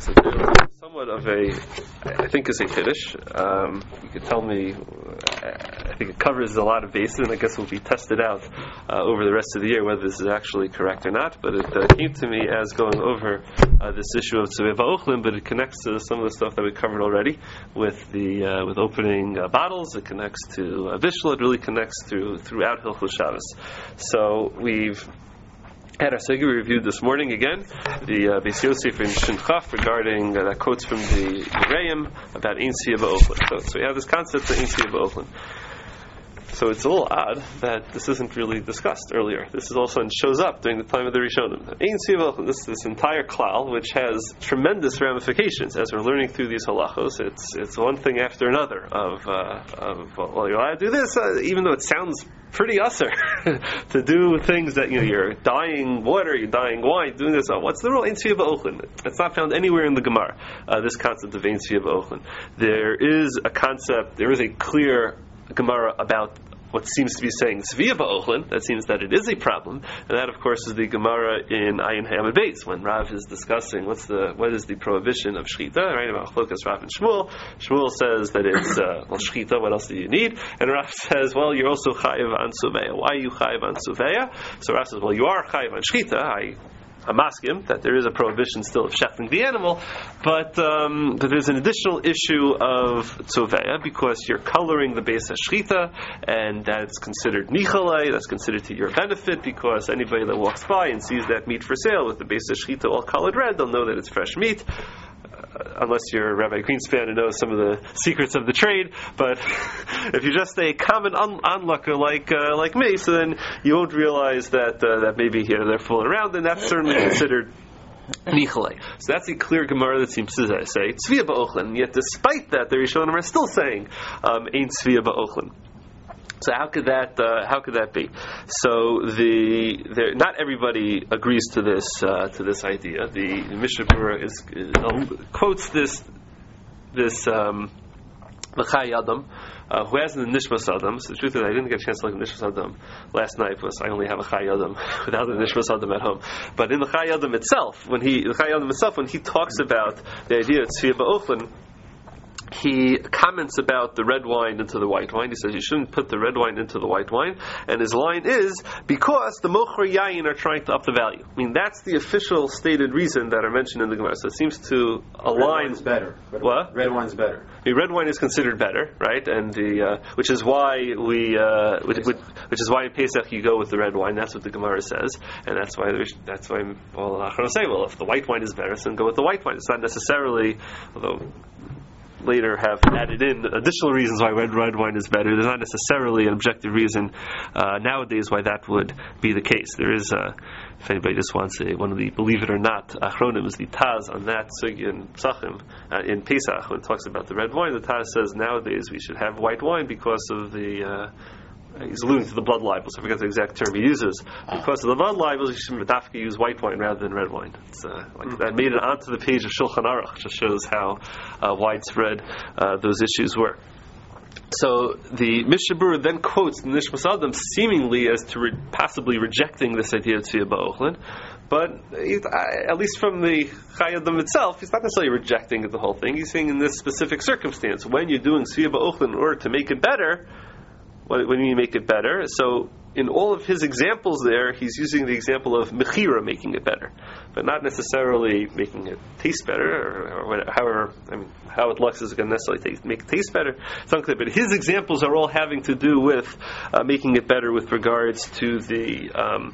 So somewhat of I think is a Kiddush. You could tell me, I think it covers a lot of bases, and I guess will be tested out over the rest of the year whether this is actually correct or not. But it came to me as going over this issue of Tzuvei Ba'ochlin, but it connects to some of the stuff that we covered already with with opening bottles. It connects to Bishul. It really connects throughout Hilchos Shabbos. So we've had our Segi reviewed this morning again, the Beis Yosef in Shin Chaf regarding that quotes from the Re'im about Ein Siyah Ba'ochlin. So we have this concept of Ein Siyah Ba'ochlin. So it's a little odd that this isn't really discussed earlier. This is also shows up during the time of the Rishonim. Ein Siyah Ba'ochlin, this entire klal, which has tremendous ramifications as we're learning through these halachos. It's one thing after another of well, you're allowed to do this, even though it sounds pretty usher to do things that you're dyeing water, you're dyeing wine, doing this. What's the rule? Ein Siyah Ba'ochlin. It's not found anywhere in the Gemara. This concept of Ein Siyah Ba'ochlin. There is a concept. There is a clear Gemara about what seems to be saying Tzviyah Ba'ochlin. That seems that it is a problem, and that of course is the Gemara in Ayin Hayamid Beis when Rav is discussing what is the prohibition of shchita, right? About Chlokas Rav and Shmuel. Shmuel says that it's shchita. What else do you need? And Rav says, well, you're also chayiv on suveya. Why are you chayiv on suveya? So Rav says, well, you are chayiv on shchita. I'm asking that there is a prohibition still of shechting the animal, but there's an additional issue of tzoveya because you're coloring the base of shechita, and that's considered nichalei, that's considered to your benefit because anybody that walks by and sees that meat for sale with the base of shechita all colored red, they'll know that it's fresh meat. Unless you're Rabbi Greenspan and knows some of the secrets of the trade, but if you're just a common onlooker like me, so then you won't realize that maybe they're fooling around, and that's certainly considered nichalei. So that's a clear Gemara that seems to say Tzviyah Ba'ochlin. Yet despite that, the Rishonim are still saying Ein Tzviyah Ba'ochlin. So how could that be? So not everybody agrees to this idea. The Mishnah Berurah quotes this L'chai Adam, who has the Nishmas Adam. So the truth is, I didn't get a chance to look at Nishmas Adam last night because I only have a Chai Adam without the Nishmas Adam at home. But in the Chai Adam itself, when he talks about the idea of Tzviyah Ba'ochlin, he comments about the red wine into the white wine. He says you shouldn't put the red wine into the white wine, and his line is because the mocher yayin are trying to up the value. I mean, that's the official stated reason that are mentioned in the Gemara. So it seems to align. Red wine's better. What? Red wine's better. I mean, red wine is considered better, right? And which is why which is why in Pesach you go with the red wine. That's what the Gemara says, and that's why well, Achronos say, well, if the white wine is better, then go with the white wine. It's not necessarily, although later have added in additional reasons why red wine is better. There's not necessarily an objective reason nowadays why that would be the case. There is, if anybody just wants one of the believe it or not Achronim is the Taz on that Sugi in Psachim in Pesach when it talks about the red wine. The Taz says nowadays we should have white wine because of the he's alluding to the blood libels. I forget the exact term he uses. Because of the blood libels, you should use white wine rather than red wine. It's that made it onto the page of Shulchan Aruch. Just shows how widespread those issues were. So the Mishnah Berurah then quotes the Nishmas Adam seemingly as to possibly rejecting this idea of Tzviyah Ba'ochlin. But at least from the Chai Adam itself, he's not necessarily rejecting the whole thing. He's saying in this specific circumstance, when you're doing Tzviyah Ba'ochlin in order to make it better, what do you mean make it better? So in all of his examples there, he's using the example of mechira making it better, but not necessarily making it taste better, or however, how it looks is going to necessarily make it taste better. It's unclear, but his examples are all having to do with making it better with regards to the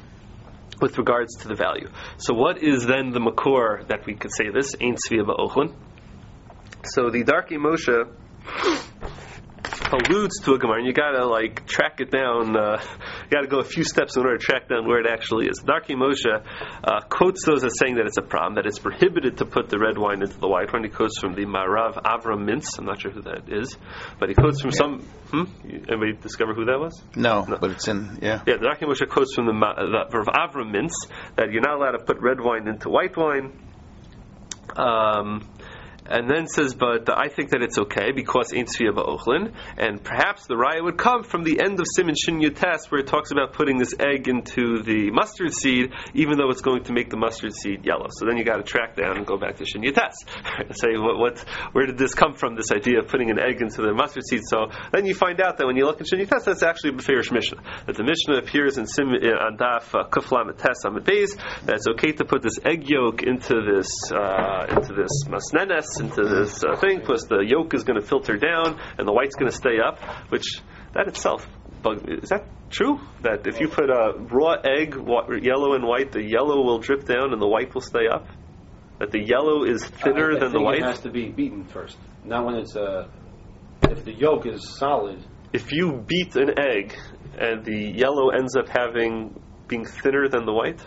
value. So what is then the makor that we could say this? Ein Tzviyah Ba'ochlin. So the Darkei Moshe alludes to a Gemara, and you gotta track it down. You gotta go a few steps in order to track down where it actually is. Darkei Moshe quotes those as saying that it's a problem, that it's prohibited to put the red wine into the white wine. He quotes from the Marav Avram Mintz. I'm not sure who that is, but he quotes from some. Anybody discover who that was? No, but it's in the Darkei Moshe quotes from the Avram Mintz that you're not allowed to put red wine into white wine. And then says, but I think that it's okay because ain't tzvia ba'ochlin, and perhaps the raya would come from the end of Siman Shin Yutes, where it talks about putting this egg into the mustard seed, even though it's going to make the mustard seed yellow. So then you got to track down and go back to Shin Yutes and say, where did this come from? This idea of putting an egg into the mustard seed. So then you find out that when you look at Shin Yutes, that's actually a Beferish Mishnah. That the Mishnah appears in on Daf Kuf Lamed Tes Amud Beis, that it's okay to put this egg yolk into this masnenes, into this thing, plus the yolk is going to filter down and the white's going to stay up, which that itself, is that true? That if you put a raw egg, yellow and white, the yellow will drip down and the white will stay up? That the yellow is thinner than the white? It has to be beaten first. Not when it's, if the yolk is solid. If you beat an egg and the yellow ends up being thinner than the white?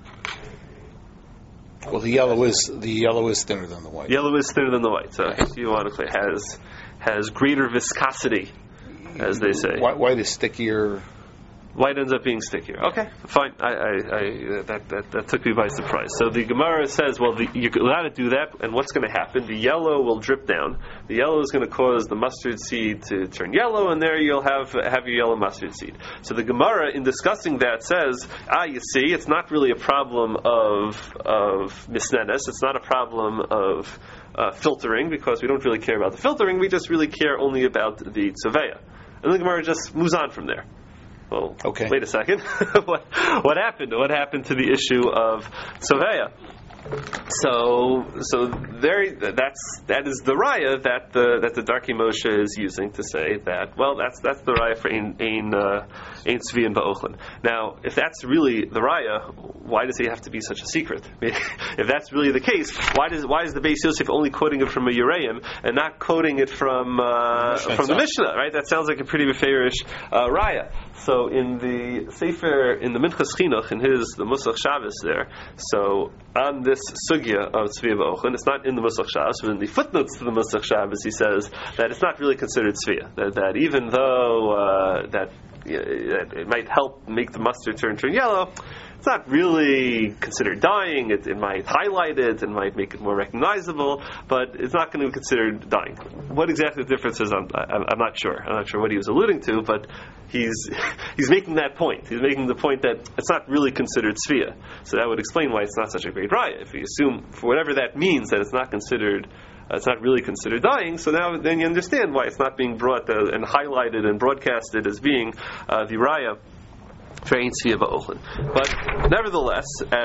Well, the yellow is thinner than the white. Yellow is thinner than the white. So you want to say has greater viscosity, as they say. White is stickier. White ends up being stickier. Okay, fine. That took me by surprise. So the Gemara says, well, you're allowed to do that, and what's going to happen? The yellow will drip down. The yellow is going to cause the mustard seed to turn yellow, and there you'll have your yellow mustard seed. So the Gemara, in discussing that, says, you see, it's not really a problem of misnenes. It's not a problem of filtering, because we don't really care about the filtering. We just really care only about the tzaveya. And the Gemara just moves on from there. Well, okay. Wait a second. What happened? What happened to the issue of Tzaveya? So that is the raya that the Darkei Moshe is using to say that, well, that's the raya for ein tzvi and ba'ochlin. Now, if that's really the raya, why does he have to be such a secret? If that's really the case, why is the Beis Yosef only quoting it from a Yereim and not quoting it from the Mishnah? Right? That sounds like a pretty beferish raya. So in the Sefer, in the Minchas Chinuch, in the Musach Shabbos there, so on this sugya of tzvia ba'ochlin, it's not in the Musach Shabbos, but in the footnotes to the Musach Shabbos, he says that it's not really considered tzvia. That even though that it might help make the mustard turn yellow, it's not really considered dyeing. It might highlight it, it might make it more recognizable, but it's not going to be considered dyeing. What exactly the difference is, I'm not sure. I'm not sure what he was alluding to, but he's making that point. He's making the point that it's not really considered tzvia. So that would explain why it's not such a great raya. If you assume, for whatever that means, that it's not really considered dying, so then you understand why it's not being brought and highlighted and broadcasted as being the raya for ein tzvia ba'ochlin. But nevertheless,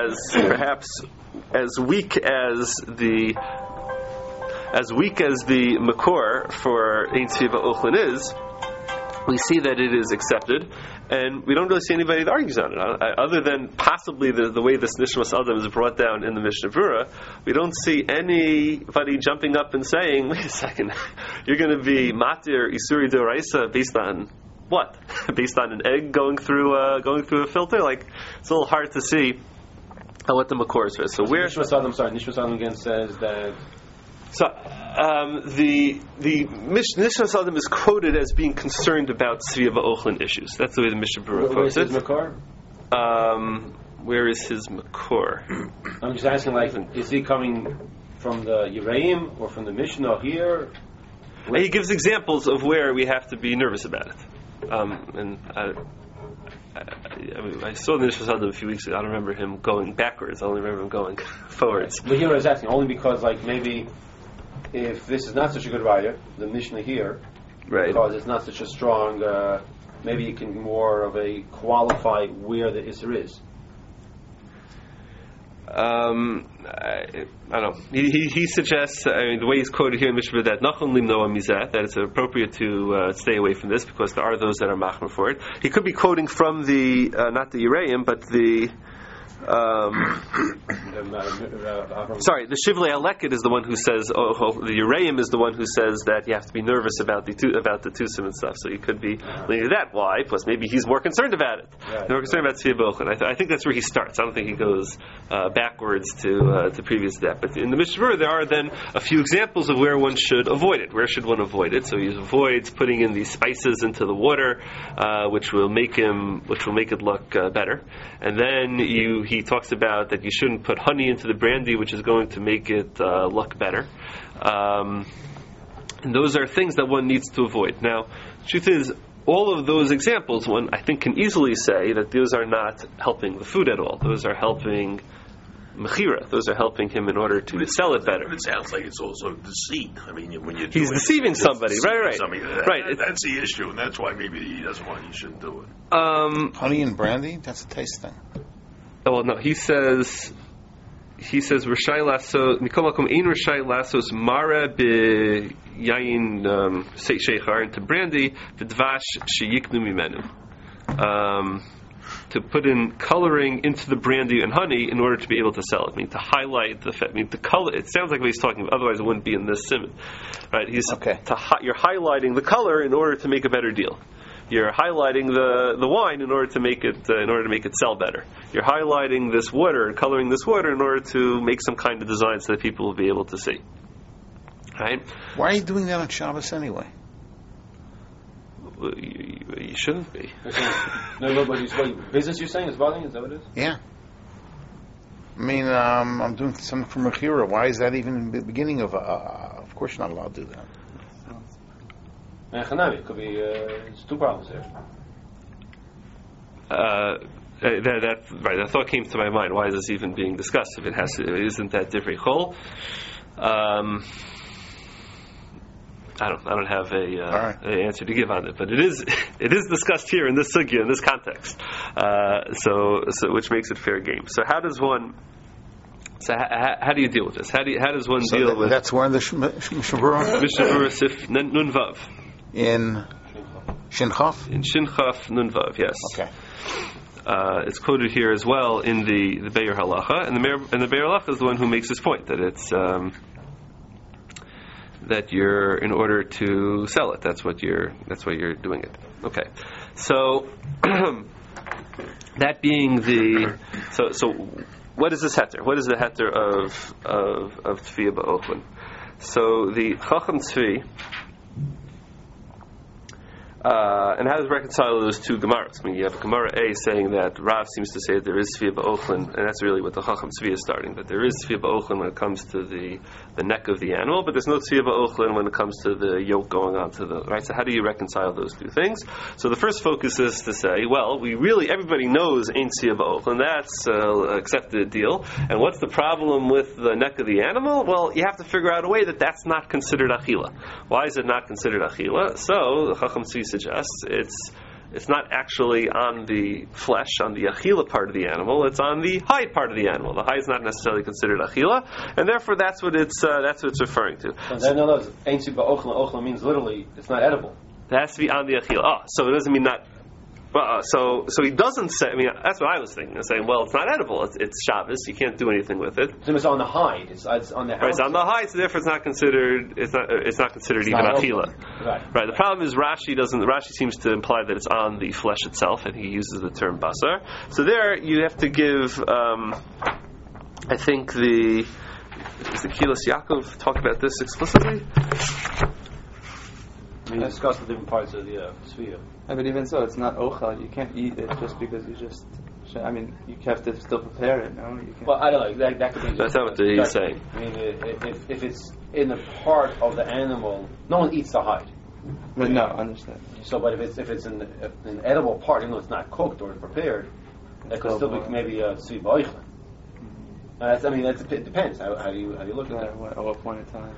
as weak as the makor for ein tzvia ba'ochlin is, we see that it is accepted, and we don't really see anybody that argues on it. Other than possibly the way this Nishmas Adam is brought down in the Mishnah Berurah, we don't see anybody jumping up and saying, wait a second, you're going to be matir isuri d'oraisa based on what? Based on an egg going through a filter? Like, it's a little hard to see what the makor is. So Nishmas Adam again says that. So the Nishmas Adam is quoted as being concerned about tzvia ba'ochlin issues. That's the way the Mishnah Berurah quotes it. Where is his makor? I'm just asking, is he coming from the Yereim or from the Mishnah here? He gives examples of where we have to be nervous about it. And I saw the Nishmas Adam a few weeks ago. I don't remember him going backwards. I only remember him going forwards. But here I was asking only because, maybe if this is not such a good raya, the Mishnah here, right, because it's not such a strong, maybe you can more of a qualify where the Isser is. I don't know. He suggests, the way he's quoted here in Mishnah, that nachon limnoa mizeh, that it's appropriate to stay away from this because there are those that are machmer for it. He could be quoting from the not the Yereim, but the sorry, the Shivlei Aleket is the one who says, the Yereim is the one who says that you have to be nervous about the Tusim and stuff. So you could be leaning to that. Why? Plus maybe he's more concerned about it. Right. More concerned about Tzvia ba'ochlin. I think that's where he starts. I don't think he goes backwards to previous step. But in the Mishnah Berurah, there are then a few examples of where one should avoid it. Where should one avoid it? So he avoids putting in these spices into the water, which will make it look better. And then he he talks about that you shouldn't put honey into the brandy, which is going to make it look better. And those are things that one needs to avoid. Now, truth is, all of those examples, one I think can easily say that those are not helping the food at all. Those are helping mechira. Those are helping him in order to sell it better. But it sounds like it's also deceit. I mean, when you he's deceiving somebody, right? Right. That's the issue, and that's why maybe he doesn't want. You shouldn't do it. honey and brandy, that's a taste thing. Oh, well, no. He says Rishai lasso mikol makom ein Rishai lassos mara be yain sheichar into brandy v'dvash sheyiknu mimenu. To put in coloring into the brandy and honey in order to be able to sell it. I mean, to highlight the fat. I mean, the color. It sounds like what he's talking about. Otherwise, it wouldn't be in this simon, right? You're highlighting the color in order to make a better deal. You're highlighting the wine in order to make it sell better. You're highlighting this water and coloring this water in order to make some kind of design so that people will be able to see. Right? Why are you doing that on Shabbos anyway? You shouldn't be. No, but business you're saying is bothering? Is that what it is? Yeah. I mean, I'm doing something for Mechira. Why is that even in the beginning of? Of course, you're not allowed to do that. It could be. There's two problems here. That right. That thought came to my mind. Why is this even being discussed? If isn't that divrei chol? I don't have an answer to give on it, but it is discussed here in this sugya, in this context. So which makes it fair game. So how does one? So how do you deal with this? How does one deal with? That's where in the Mishnah Mishnah Sif Nun Vav. In Shinchaf? In Shinchaf Nun Vav, yes. Okay. It's quoted here as well in the Be'er Halacha, and the Be'er Halacha is the one who makes this point that it's that you're in order to sell it. That's why you're doing it. Okay. So that being so what is this heter? What is the heter of Tefiyah Ba'ochlin? So the Chacham Tzvi. And how does it reconcile those two Gemaras? I mean, you have Gemara A saying that Rav seems to say that there is Tzviya Ba'ochlin, and that's really what the Chacham Tzvi is starting, that there is Tzviya Ba'ochlin when it comes to the neck of the animal, but there's no Tzviya Ba'ochlin when it comes to the yoke going on to the, right? So how do you reconcile those two things? So the first focus is to say, well, everybody knows ain't Tzviya Ba'ochlin, that's accepted deal, and what's the problem with the neck of the animal? Well, you have to figure out a way that that's not considered Achila. Why is it not considered Achila? So the Chacham Tzvi suggests it's not actually on the flesh, on the achila part of the animal. It's on the hide part of the animal. The hide is not necessarily considered achila, and therefore that's what it's referring to. No, ain't ochla means literally it's not edible. It has to be on the achila. So it doesn't mean not. So he doesn't say. I mean, that's what I was thinking. I'm saying, well, it's not edible. It's Shabbos. You can't do anything with it. So it's on the hide. It's on the. Right, it's on the hide. So therefore, it's not considered. It's not considered even achila. Right. The problem is Rashi doesn't. Rashi seems to imply that it's on the flesh itself, and he uses the term basar. So there, you have to give. I think does the Kilas Yaakov talk about this explicitly? We discussed the different parts of the sphere. Yeah, but even so, it's not ochel. You can't eat it just because you just. I mean, you have to still prepare it. No, you can't. Well, I don't know. That could be. That's not what he's saying. I mean, if it's in a part of the animal, no one eats the hide. But no, understand. So, but if it's an edible part, even though it's not cooked or prepared, that could still be maybe a tzvi ba'ochlin. It depends. How do you look at that? At what point in time?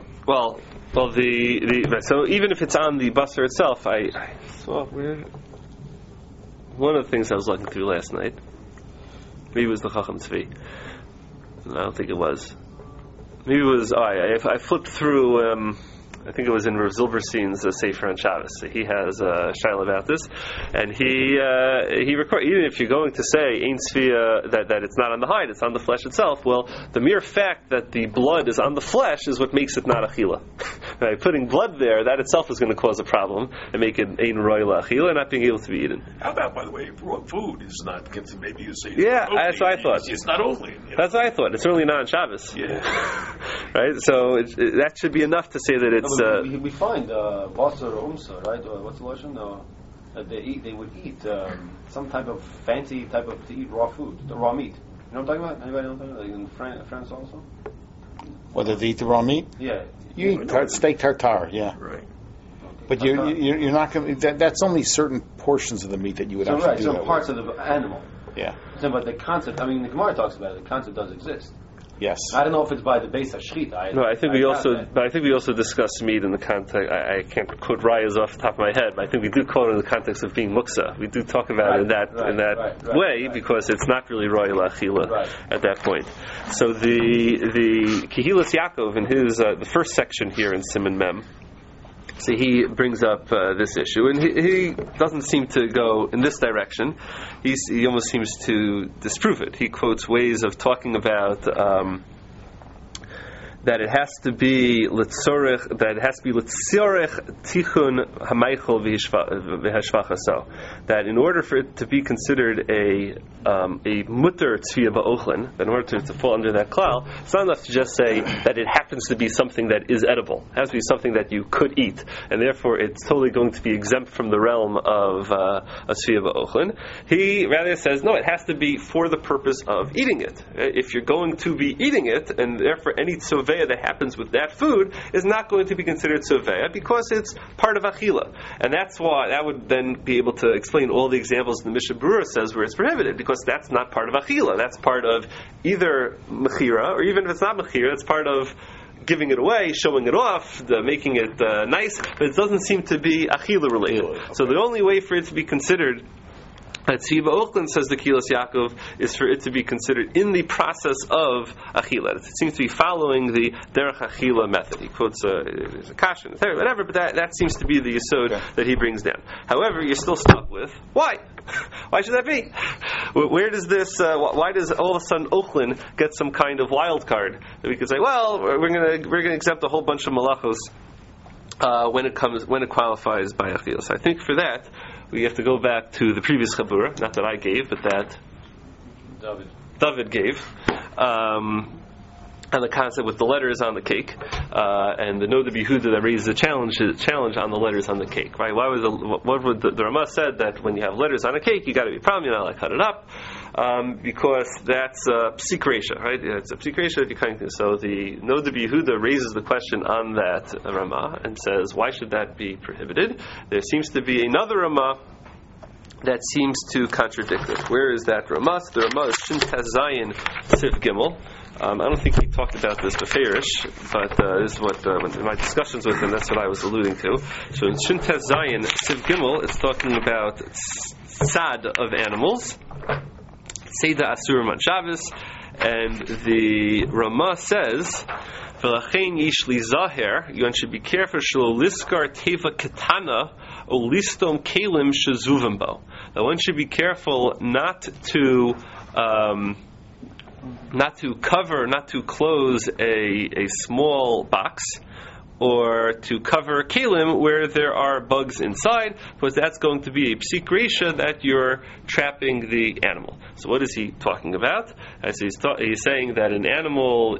So even if it's on the basar itself, I saw one of the things I was looking through last night. Maybe it was the Chacham Tzvi. I don't think it was. Maybe it was. I flipped through. I think it was in Rav Zilberstein's Sefer on Shabbos. He has a shaila about this, and he records, even if you're going to say Ein Tzviya, that it's not on the hide, it's on the flesh itself. Well, the mere fact that the blood is on the flesh is what makes it not achila. Right? Putting blood there, that itself is going to cause a problem and make it ein roila achila and not being able to be eaten. How about, by the way, raw food is not? Maybe you say that's what I thought. It's not only. That's what I thought. It's certainly not on Shabbos. Yeah. Right. So that should be enough to say that it's. We find basar or umsa, right? What's the lotion? they would eat some type of fancy type of to eat raw food, the raw meat. You know what I'm talking about? Anybody know what I'm talking about? Like in France also? Whether they eat the raw meat? Yeah. You eat steak tartare, yeah. Right. But you're not going to. That's only certain portions of the meat that you would So actually right, do some that parts with. of the animal. Yeah. So, but the concept, I mean, the Gemara talks about it. The concept does exist. Yes. I don't know if it's by the base of shechita. No, I think we also discussed meat in the context. I can't quote rayas off the top of my head, but I think we do quote it in the context of being muksa. We do talk about it in that way because it's not really royal achila at that point. So the Kehilas Yaakov in his the first section here in Siman Mem. So he brings up this issue, and he doesn't seem to go in this direction. He almost seems to disprove it. He quotes ways of talking about that it has to be litzorech tichun hamaychol v'hashvachaso. That in order for it to be considered a mutter tzviya ba'ochlin, that in order to fall under that klal, it's not enough to just say that it happens to be something that is edible. It has to be something that you could eat, and therefore it's totally going to be exempt from the realm of a tzviya ba'ochlin. He rather says, no, it has to be for the purpose of eating it. If you're going to be eating it, and therefore any tzoveh that happens with that food is not going to be considered tzoveh because it's part of achila, and that's why that would then be able to explain all the examples the Mishnah Berurah says where it's prohibited, because that's not part of achila. That's part of either mechira, or even if it's not mechira, it's part of giving it away, showing it off, making it nice, but it doesn't seem to be achila related. Okay. So the only way for it to be considered Tzviya ba'ochlin, says the Kehilas Yaakov, is for it to be considered in the process of achila. It seems to be following the derech achila method. He quotes a kasha, whatever, but that seems to be the yesod that he brings down. However, you're still stuck with why? Why should that be? Where does this? Why does all of a sudden ochlin get some kind of wild card that we could say, well, we're going to exempt a whole bunch of malachos when it qualifies by achila? So I think for that, we have to go back to the previous chabura, not that I gave, but that David gave, and the concept with the letters on the cake, and the Noda B'Yehuda that raises a challenge on the letters on the cake. Right? What would the Ramah said that when you have letters on a cake, you got to be proud, you're not allowed to cut it up, because that's psik reisha, right? It's a psik reisha that you're cutting through. So the Noda B'Yehuda raises the question on that Ramah and says, why should that be prohibited? There seems to be another Ramah that seems to contradict it. Where is that Ramah? The Ramah is Shin Tazayin Siv Gimel. I don't think we talked about this beferish, but this is what in my discussions with him, that's what I was alluding to. So in Shin Tazayin Siv Gimel, it's talking about tzad of animals, Seidah Asurim on Shabbos, and the Ramah says, V'lachein yish li zaher, you should be careful, shelo liskar teva katana, o listom kelim shezuvim bo. Now one should be careful not to close a small box, or to cover kalim where there are bugs inside, because that's going to be a psik reisha that you're trapping the animal. So what is he talking about? As he's saying that an animal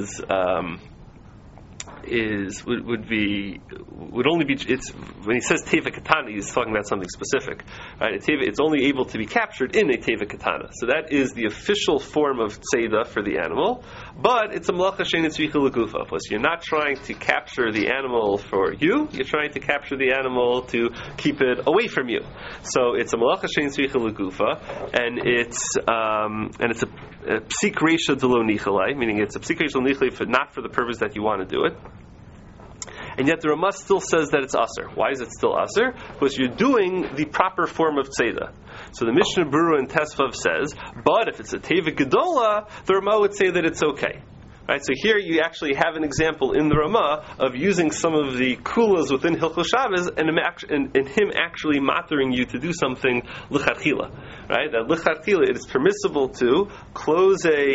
would only be, it's when he says teva katana, he's talking about something specific, right? It's only able to be captured in a teva katana, so that is the official form of tzeda for the animal, but it's a malacha she'ein tzricha l'gufa, because you're not trying to capture the animal for you, you're trying to capture the animal to keep it away from you. So it's a malacha she'ein tzricha l'gufa, and it's a psik reisha d'lo nichalei, meaning it's a psik reisha d'lo nichalei, not for the purpose that you want to do it. And yet the Ramah still says that it's aser. Why is it still aser? Because you're doing the proper form of tzeda. So the Mishnah Berurah in Tesvav says, but if it's a teva gedola, the Ramah would say that it's okay. Right, so here you actually have an example in the Ramah of using some of the kulas within Hilchos Shabbos and him actually mattering you to do something lichatchila. Right? That lichatchila, it is permissible to close a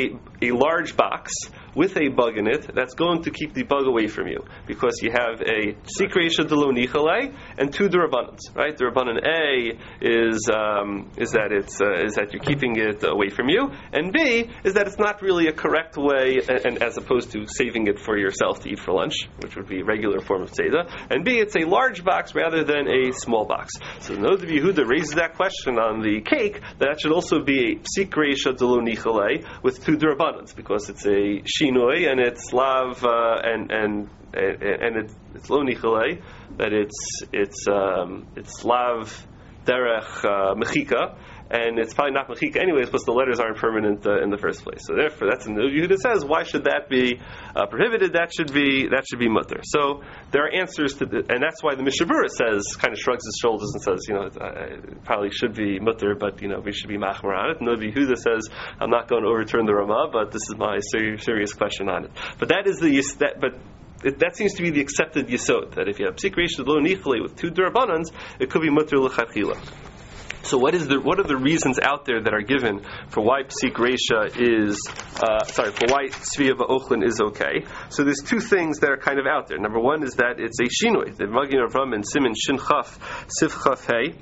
a large box with a bug in it that's going to keep the bug away from you, because you have a sikreisha de lo nichale and two derabbanans, right? Derabbanan A is that you're keeping it away from you, and B is that it's not really a correct way, and as opposed to saving it for yourself to eat for lunch, which would be a regular form of tzeda, and B, it's a large box rather than a small box. So the Nod of Yehuda raises that question on the cake, that should also be a psik reisha de lo nichale with two derabbanans, because it's a shinoi and it's lav and it's lo nichale, that it's lav derech mechika, and it's probably not mechika anyways, because the letters aren't permanent in the first place. So therefore, that's in the Yehuda says, why should that be prohibited? That should be mutter. So there are answers to and that's why the Mishnah Berurah says, kind of shrugs his shoulders and says, it probably should be mutter, but we should be machmer on it. And the Yehuda says, I'm not going to overturn the Ramah, but this is my serious question on it. But that is that seems to be the accepted yesod, that if you have psik reisha lo nichale with two derabbanans, it could be mutter l'chadchila. So what are the reasons out there that are given for why psik reisha for why tzviya ba'ochlin is okay? So there's two things that are kind of out there. Number one is that it's a shinoi. The Magen Avraham and Siman Shin Chaf Sif Chaf Hey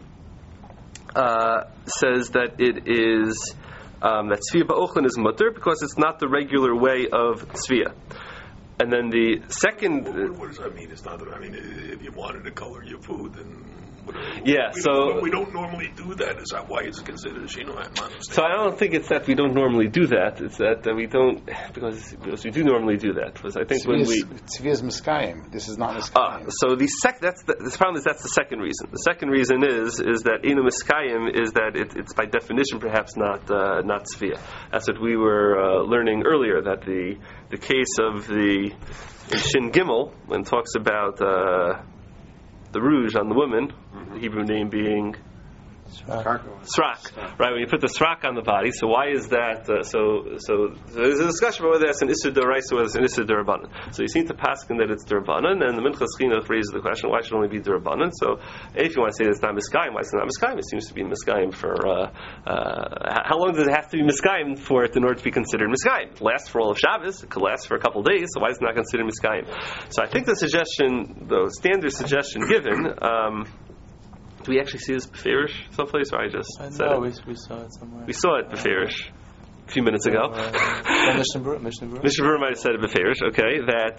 says that it is that tzviya ba'ochlin is mutter because it's not the regular way of tzviya. And then the second... What does that mean? It's not that, if you wanted to color your food, then... We don't normally do that. Is that why it's considered a shino? So I don't think it's that we don't normally do that. It's that we don't, because we do normally do that. Because I think Tzvi is miskayim. This is not miskayim. So the problem is that's the second reason. The second reason is that inu miskayim is that it's by definition perhaps not tzviya. That's what we were learning earlier, that the case of the Shin Gimel, when it talks about the rouge on the woman, the Hebrew name being Srak, right? When you put the srak on the body, so why is that? So there's a discussion about whether that's an issur d'oraisa or whether it's an issur d'rabbanan. So you seem to paskin that it's d'rabbanan, and the Minchas Chinuch raises the question: why should it only be d'rabbanan? So if you want to say that it's not miskayim, why is it not miskayim? It seems to be miskayim for how long does it have to be miskayim for it in order to be considered miskayim? It lasts for all of Shabbos. It could last for a couple of days. So why is it not considered miskayim? So I think the standard suggestion given. Do we actually see this beferish someplace, or I just said it? We saw it somewhere. We saw it beferish a few minutes ago. Mishnah Berurah might have said it beferish. Okay,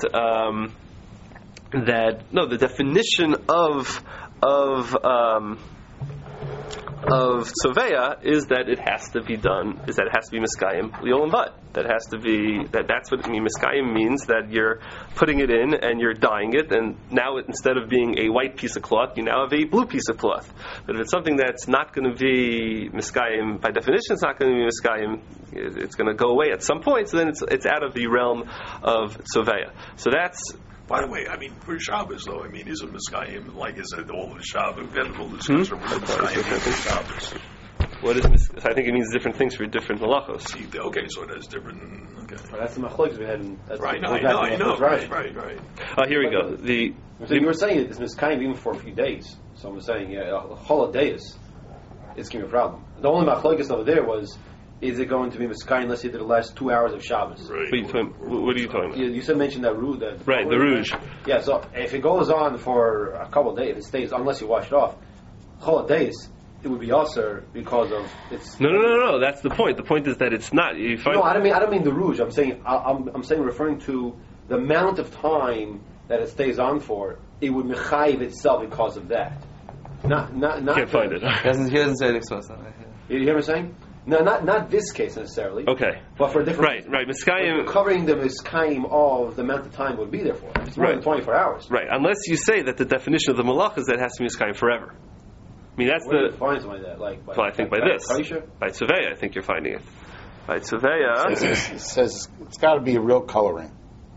the definition of Tzoveya is that it has to be done, is that it has to be Miskayim L'olam Bad. That's what Miskayim means, that you're putting it in and you're dyeing it, and now instead of being a white piece of cloth, you now have a blue piece of cloth. But if it's something that's not going to be Miskayim, by definition it's not going to be Miskayim, it's going to go away at some point, so then it's out of the realm of Tzoveya. So that's... By the way, for Shabbos, though, isn't Miskayim, is it all the Shabbos? We had a full discussion with Miskayim for Shabbos. What is Miskayim? I think it means different things for different malachos. Okay, so that's different. Okay. Well, that's the machlokes we had. Right, I know. Right. Here we go. So you were saying it's Miskayim even for a few days. So I'm saying, holidays, it's going to be a problem. The only machlokes over there was, is it going to be Miskayim unless you did the last 2 hours of Shabbos? Right. What are you talking about? You mentioned that rouge. Right, the rouge. Yeah, so if it goes on for a couple of days, if it stays, unless you wash it off, holidays, it would be usher because of its... No, that's the point. The point is that it's not. I don't mean the rouge. I'm saying referring to the amount of time that it stays on for, it would mechayiv itself because of that. Not can't find it. He doesn't say it explicitly. You hear what I'm saying? No, not this case necessarily. Okay. But for a different... Right. Miskayim... Covering the miskayim of the amount of time would be there for. It's more than 24 hours. Right. Unless you say that the definition of the malach is that it has to be miskayim forever. That's where do you find something like that? Well, I think by this. By Tzoveya, I think you're finding it. By Tzoveya... It says it's got to be a real coloring.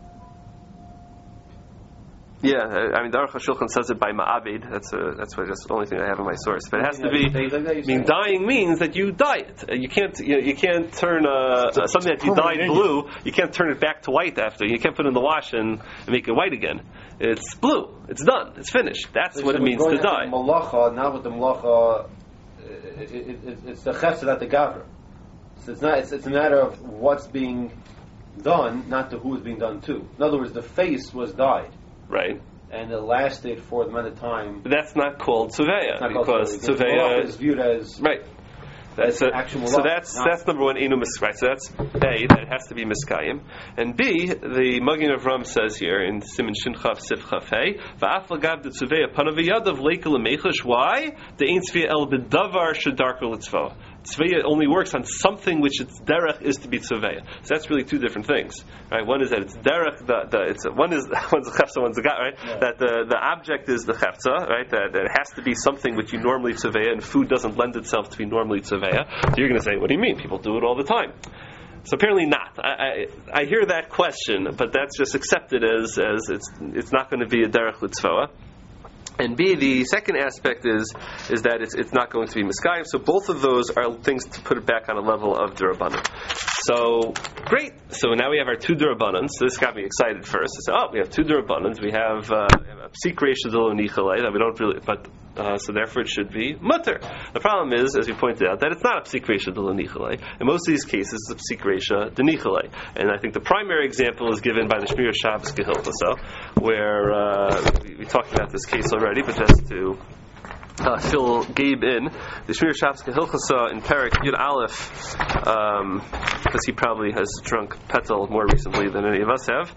Yeah, the Aruch HaShulchan says it by ma'abed. That's the only thing I have in my source. But it has to be. Dyeing means that you dye it. You can't turn something that you dyed blue. You can't turn it back to white after. You can't put it in the wash and make it white again. It's blue. It's done. It's finished. That's what it means to dye. Malacha, not with the malacha. It's the chesed at the gavra. So it's not. It's a matter of what's being done, not to who it's being done to. In other words, the face was dyed, Right. and it lasted for the amount of time. But that's not called tzuveya, Not called because tzuveya. tzuveya is viewed as right. That's actual so malach, that's number one, inu miskayim. So that's A, that it has to be miskayim. And B, the Magen Avram says here in Siman Shin Chav Sif Chav Hey, va'af lagav de tzuveya panav yadav leikel lemechash. Why? The ein tzviya el bedavar shedarko litzvo. Tzveya only works on something which its derech is to be tzveya. So that's really two different things, right? One is that it's derech. One's a chefza, one's a gat, right? Yeah. That the object is the chefza, right? That it has to be something which you normally tzveya, and food doesn't lend itself to be normally tzveya. So you're going to say, what do you mean? People do it all the time. So apparently not. I hear that question, but that's just accepted as it's not going to be a derech litzvoa. And B, the second aspect is that it's not going to be miskayim. So both of those are things to put it back on a level of durabanan. So great. So now we have our two durabanans. So this got me excited first. I said, we have two durabanans. We have a psik reisha delo nichalei that we don't really, but so therefore it should be mutter. The problem is, as we pointed out, that it's not a psik reisha delo nichalei. In most of these cases, it's a psik reisha de nichalei. And I think the primary example is given by the Shmir Shabbos Gehilchasa, where we talked about this case already, but just to fill Gabe in, the Shmir Shabbos Gehilchasa in Perek Yud Aleph, because he probably has drunk petal more recently than any of us have.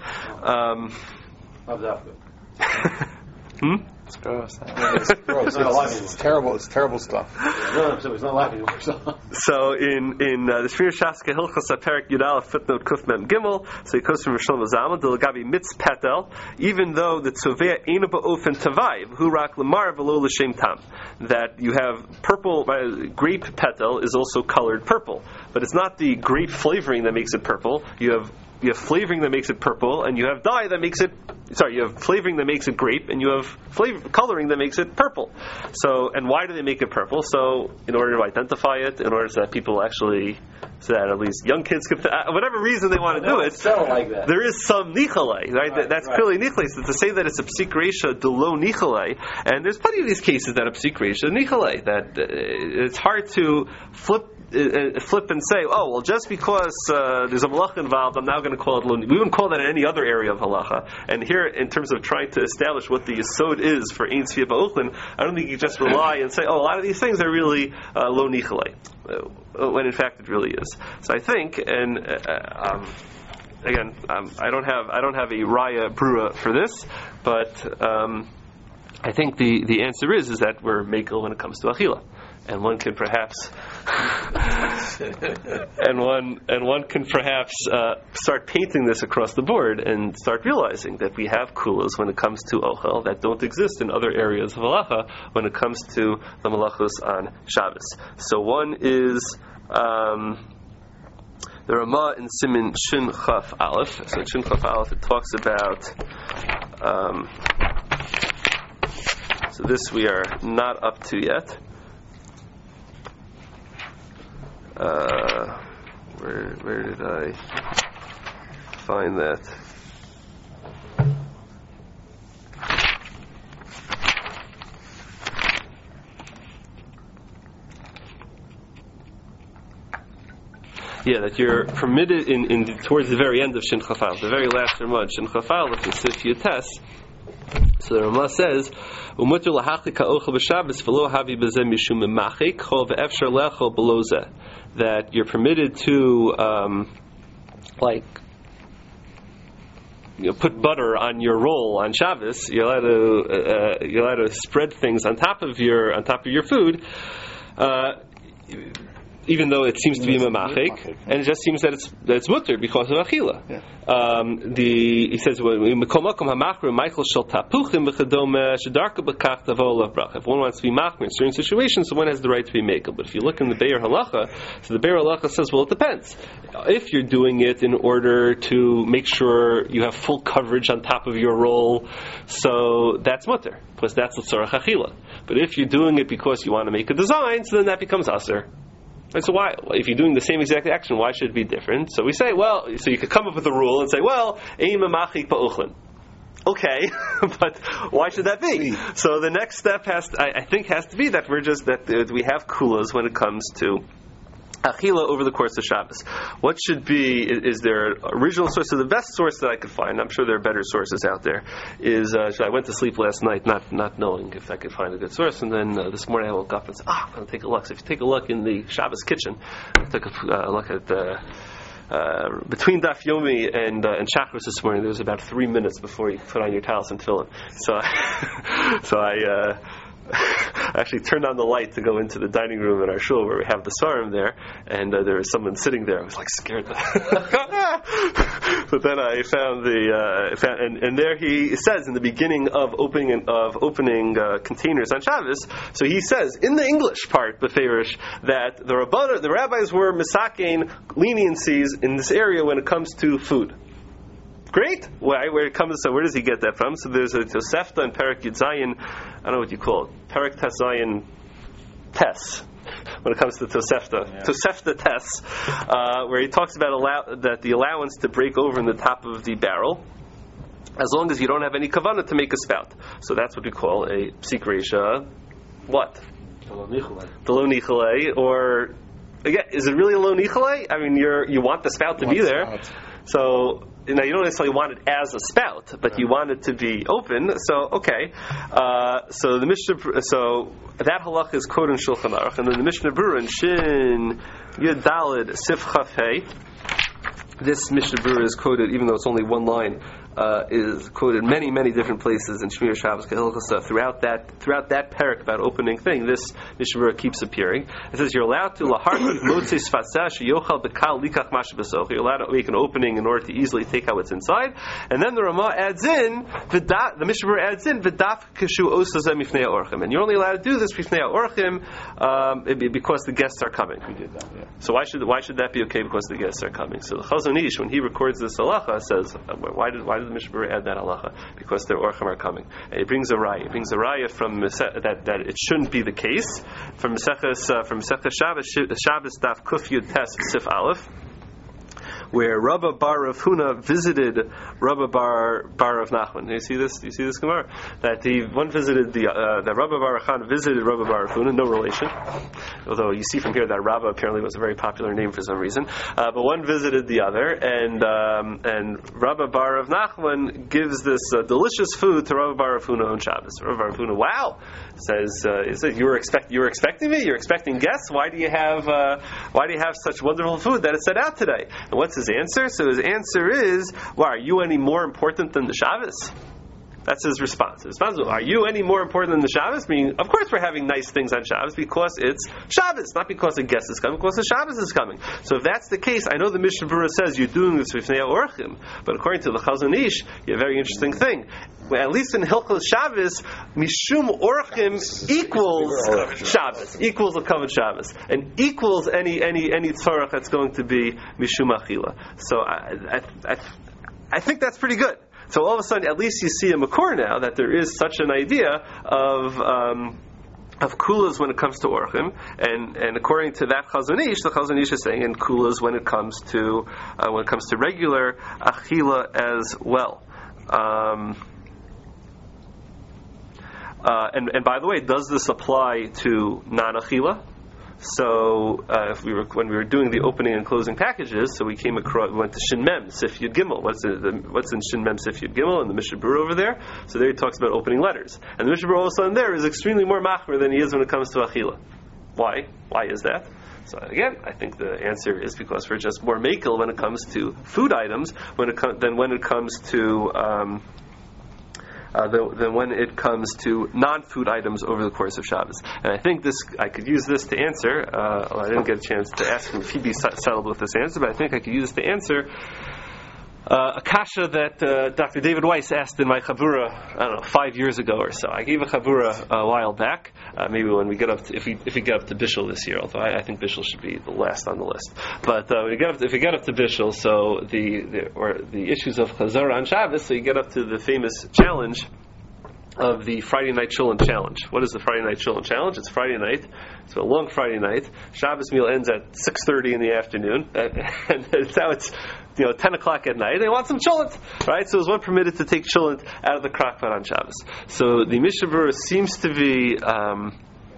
It's gross. It's gross. It's terrible. It's terrible stuff. It's not laughing. So in the Shmir Shabbos Gehilchasa Perek Yud Aleph footnote Kuf Mem Gimel, so he quotes from Rishon Zalman, Delagabi mitz petel, even though the tzovea eina ba'ofen tavayv, hu rak lemar v'lo l'shem tam, that you have purple, grape petal is also colored purple, but it's not the grape flavoring that makes it purple. You have flavoring that makes it purple, and you have dye that makes it. You have flavoring that makes it grape, and you have coloring that makes it purple. So, and why do they make it purple? So, in order to identify it, in order so that people actually, so that at least young kids can, whatever reason they want to do it, like that. there is some nichalei, right? That's clearly nichalei. So to say that it's a psik reisha de lo nichalei, and there's plenty of these cases that are psik reisha nichalei, that it's hard to flip and say, just because there's a malacha involved, I'm now going to call it lo. We wouldn't call that in any other area of halacha. And here, in terms of trying to establish what the yesod is for ein tzviya ba'ochlin, I don't think you just rely and say, a lot of these things are really lo nichalei, when in fact it really is. So I think, and again, I don't have a raya brura for this, but I think the answer is that we're mekel when it comes to achila. And one can perhaps, start painting this across the board and start realizing that we have kulas when it comes to ochel that don't exist in other areas of halacha when it comes to the malachos on Shabbos. So one is the Ramah in Siman Shin Chaf Aleph. So in Shin Chaf Aleph it talks about. So this we are not up to yet. Where did I find that? Yeah, that you're permitted in towards the very end of Shin Chafal, the very last Ramah, Shin Chafal, which is Sif Yutes. So the Ramah says, "Umuter lahachlik ha'ochel b'Shabbos v'lo havi b'zeh mishum memachik chol ve'efshar lechol below zeh," that you're permitted to put butter on your roll on Shabbos. You're allowed to spread things on top of your food. Even though it seems to be memachik, and it just seems that it's mutter because of achila. Yeah. He says, if one wants to be machmir in certain situations, so one has the right to be mekel. But if you look in the Be'er Halacha, so the Be'er Halacha says, well, it depends. If you're doing it in order to make sure you have full coverage on top of your roll, so that's mutter, because that's l'tzorach achila. But if you're doing it because you want to make a design, so then that becomes aser. And so why, if you're doing the same exact action, why should it be different? So we say, so you could come up with a rule and say, ein memachik ba'ochlin. Okay, but why should that be? So the next step I think has to be that we have kulas when it comes to Achila over the course of Shabbos. What should be, is there an original source? So the best source that I could find, I'm sure there are better sources out there, is, I went to sleep last night not knowing if I could find a good source, and then this morning I woke up and said, I'm going to take a look. So if you take a look in the Shabbos kitchen, I took a look at between Daf Yomi and Chakras this morning, there was about 3 minutes before you put on your talis and tefillin. So I actually turned on the light to go into the dining room in our shul where we have the sarim there, and there was someone sitting there. I was like scared. But then I found and there he says in the beginning of opening containers on Shabbos. So he says in the English part, Beferish, that the rabbis were misakein leniencies in this area when it comes to food. Great. Why? Where does he get that from? So there's a Tosefta and Perek Yud Zayin. I don't know what you call it. Perek Tes Zayin Tes. When it comes to Tosefta, Tosefta Tes, where he talks about that the allowance to break over in the top of the barrel, as long as you don't have any kavanah to make a spout. So that's what we call a psik reisha. What? The lo nichale, or again, is it really a lo nichale? I mean, you want the spout to be there. So now you don't necessarily want it as a spout, but you want it to be open. So okay, so the Mishnah, so that halach is quoted in Shulchan Aruch, and then the Mishnah Berurah in Shin Yud Daled Sif Chaf Hey. This Mishnah Berurah is quoted, even though it's only one line, is quoted many, many different places in Shmir Shabbos Kehilchasa throughout that parak about opening thing. This Mishnah Berurah keeps appearing. It says you're allowed to lahartik motzi sfatsa sheyochal bekal likach mash besoch. You're allowed to make an opening in order to easily take out what's inside. And then the Ramah adds in the Mishnah Berurah adds in v'daf kishu osazem mifnei orchim. And you're only allowed to do this mifnei orchim because the guests are coming. We did that. Yeah. So why should that be okay because the guests are coming? So the Chazon Ish, when he records this halacha, says why did the Mishnah Berurah add that halacha? Because their orchim are coming. And he brings a raya. He brings a raya from that it shouldn't be the case. From Maseches Shabbos Daf Kuf Yud Tes Sif Aleph, where Rabba Bar Rav Huna visited Rabba Bar Rav Nachman. Do you see this? Gemara? That one visited that Rabba Bar Khan visited Rabba Bar Rav Huna, no relation. Although you see from here that Rabba apparently was a very popular name for some reason. But one visited the other, and Rabba Bar Rav Nachman gives this delicious food to Rabba Bar Rav Huna on Shabbos. Rabba Bar Rav Huna, wow, says you were expecting me? You're expecting guests? Why do you have such wonderful food that is set out today? And what's his answer? So his answer is, well, are you any more important than the Shabbos? That's his response. His response is, are you any more important than the Shabbos? Meaning, of course we're having nice things on Shabbos because it's Shabbos, not because a guest is coming, because the Shabbos is coming. So if that's the case, I know the Mishnah Berurah says you're doing this with Fnei Orchim, but according to the Chazon Ish, you have a very interesting thing. Well, at least in Hilchos Shabbos, Mishum Orchim equals Shabbos, equals a covered Shabbos, and equals any tzorach that's going to be Mishum Achila. So I think that's pretty good. So all of a sudden, at least you see a makor now that there is such an idea of kulas when it comes to orchim, and according to that Chazon Ish, the Chazon Ish is saying in kulas when it comes to regular achila as well. And by the way, does this apply to non-achila? So when we were doing the opening and closing packages, so we went to Shin Mem Sif Yud Gimel. What's in Shin Mem Sif Yud Gimel and the Mishnah Berurah over there? So there he talks about opening letters, and the Mishnah Berurah also in there is extremely more machmer than he is when it comes to achila. Why? Why is that? So again, I think the answer is because we're just more makel when it comes to food items than when it comes to than when it comes to non-food items over the course of Shabbos. And I think I could use this to answer. I didn't get a chance to ask him if he'd be settled with this answer, but I think I could use this to answer a kasha that Dr. David Weiss asked in my chavura, 5 years ago or so. I gave a chavura a while back. Maybe when we get up to, if we get up to Bishul this year, although I think Bishul should be the last on the list. But if we get up to Bishul, so the issues of Chazara on Shabbos, so you get up to the famous challenge of the Friday Night Shulin Challenge. What is the Friday Night Shulin Challenge? It's Friday night. It's a long Friday night. Shabbos meal ends at 6:30 in the afternoon, and now it's 10 o'clock at night. They want some cholent, right? So is one permitted to take cholent out of the crockpot on Shabbos? So the Mishnah Berurah seems to be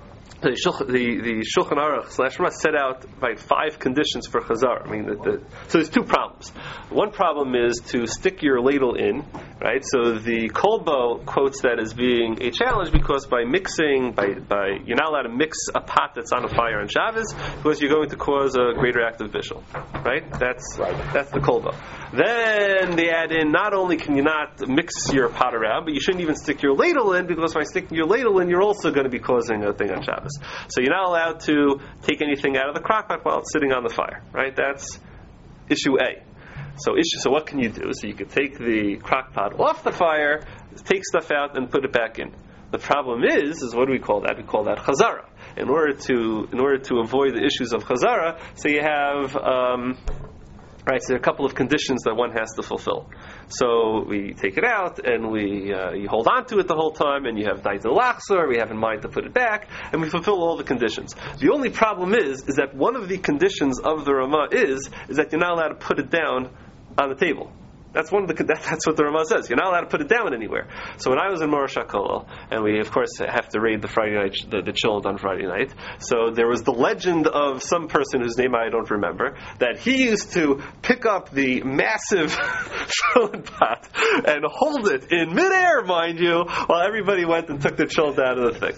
the Shulchan Aruch / Rama set out 5 conditions for Chazara. I mean, so there's 2 problems. One problem is to stick your ladle in, right? So the Kolbo quotes that as being a challenge because by mixing, you're not allowed to mix a pot that's on a fire on Shabbos because you're going to cause a greater act of bishul, right? That's the Kolbo. Then they add in, not only can you not mix your pot around, but you shouldn't even stick your ladle in because by sticking your ladle in, you're also going to be causing a thing on Shabbos. So you're not allowed to take anything out of the crock pot while it's sitting on the fire, right? That's issue A. So what can you do? So you could take the crock pot off the fire, take stuff out, and put it back in. The problem is what do we call that? We call that chazara. In order to avoid the issues of chazara, so you have right. So there are a couple of conditions that one has to fulfill. So we take it out and you hold on to it the whole time, and you have Naitel Lachzor, we have in mind to put it back, and we fulfill all the conditions. The only problem is that one of the conditions of the Ramah is that you're not allowed to put it down on the table. That's that's what the Ramah says. You're not allowed to put it down anywhere. So when I was in Morosh HaKollel, and we of course have to raid the Friday night, the chilled on Friday night. So there was the legend of some person whose name I don't remember that he used to pick up the massive chilled pot and hold it in midair, mind you, while everybody went and took the chilled out of the thing.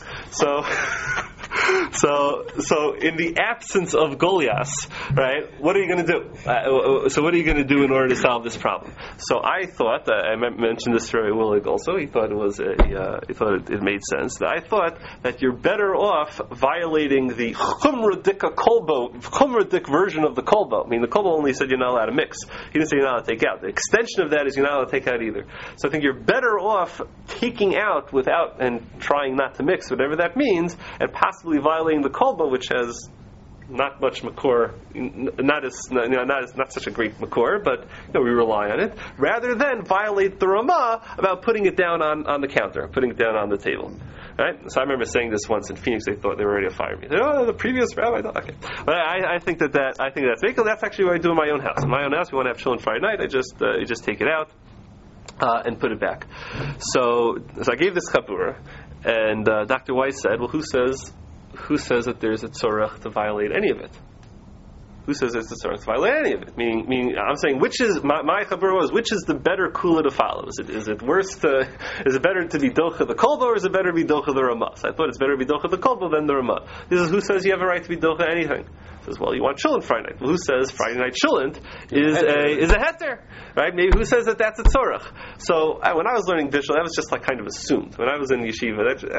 So in the absence of Goliath, right? What are you going to do? So what are you going to do in order to solve this problem? So I thought that I mentioned this to Rabbi Willig also. He thought it made sense. That I thought that you're better off violating the Chumradik version of the kolbo. I mean, the kolbo only said you're not allowed to mix. He didn't say you're not allowed to take out. The extension of that is you're not allowed to take out either. So I think you're better off taking out without and trying not to mix, whatever that means, and possibly violating the kolbo, which has not much makor, not such a great makor, but we rely on it, rather than violate the Ramah about putting it down on the counter, putting it down on the table. Right? So I remember saying this once in Phoenix. They thought they were ready to fire me. They said, "Oh, the previous rabbi." Okay, but I think that's because that's actually what I do in my own house. In my own house, we want to have children Friday night. You just take it out and put it back. So I gave this kapura, and Dr. Weiss said, "Well, who says that there's a tzorach to violate any of it? Who says there's a tzorach to violate any of it? Meaning, I'm saying, which is my chabur was, which is the better kula to follow? Is it better to be docha the kolbo, or is it better to be docha the Ramah? So I thought it's better to be docha the kolbo than the Ramah. This is who says you have a right to be docha anything. Says, well, you want chillin Friday night. Well, who says Friday night chillin is a heter, right? Maybe who says that that's a tzorach? So when I was learning bishul, that was just like kind of assumed. When I was in yeshiva,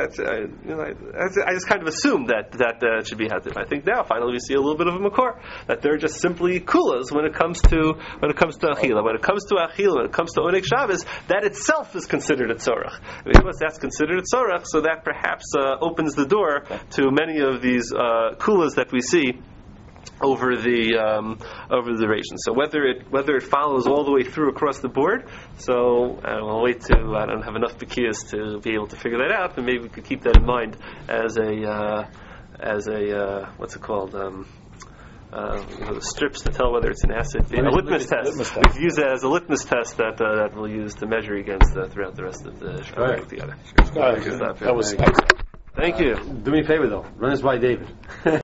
I just kind of assumed that it should be heter. I think now finally we see a little bit of a makor that they're just simply kulas when it comes to achila. When it comes to achila, when it comes to oneg Shabbos, that itself is considered a tzorach. Because that's considered a tzorach, so that perhaps opens the door to many of these kulas that we see over the duration. So whether it follows all the way through across the board, so we'll wait to I don't have enough Bekiyas to be able to figure that out, but maybe we could keep that in mind as a what's it called? The strips to tell whether it's an acid. A litmus test. We can use that as a litmus test that we'll use to measure against throughout the rest of the show together. That was excellent. Thank you. Do me a favor though. Run this by David.